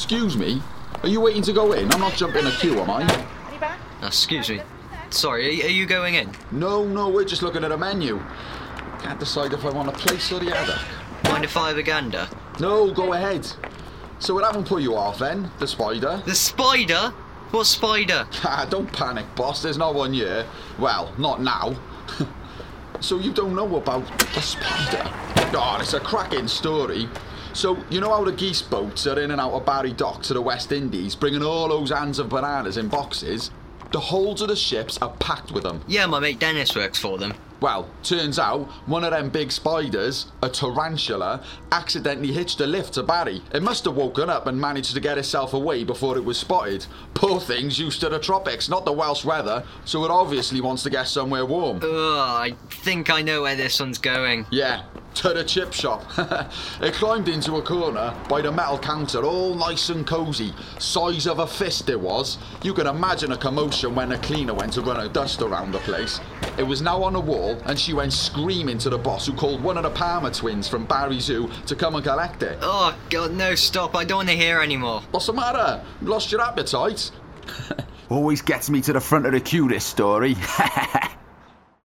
Excuse me? Are you waiting to go in? I'm not jumping a queue, am I? Excuse me. Sorry, are you going in? No, we're just looking at a menu. Can't decide if I want a place or the other. Mind if I have a gander? No, go ahead. So it haven't put you off then, the spider? The spider? What spider? Don't panic, boss, there's not one here. Well, not now. So you don't know about the spider? Oh, it's a cracking story. So, you know how the geese boats are in and out of Barry Docks to the West Indies, bringing all those hands of bananas in boxes? The holds of the ships are packed with them. Yeah, my mate Dennis works for them. Well, turns out, one of them big spiders, a tarantula, accidentally hitched a lift to Barry. It must have woken up and managed to get itself away before it was spotted. Poor thing's used to the tropics, not the Welsh weather, so it obviously wants to get somewhere warm. Ugh, I think I know where this one's going. Yeah, to the chip shop. It climbed into a corner by the metal counter, all nice and cosy. Size of a fist it was. You can imagine a commotion when the cleaner went to run a dust around the place. It was now on the wall, and she went screaming to the boss, who called one of the Palmer twins from Barry Zoo to come and collect it. Oh, God, no, stop. I don't want to hear anymore. What's the matter? Lost your appetite? Always gets me to the front of the queue, this story.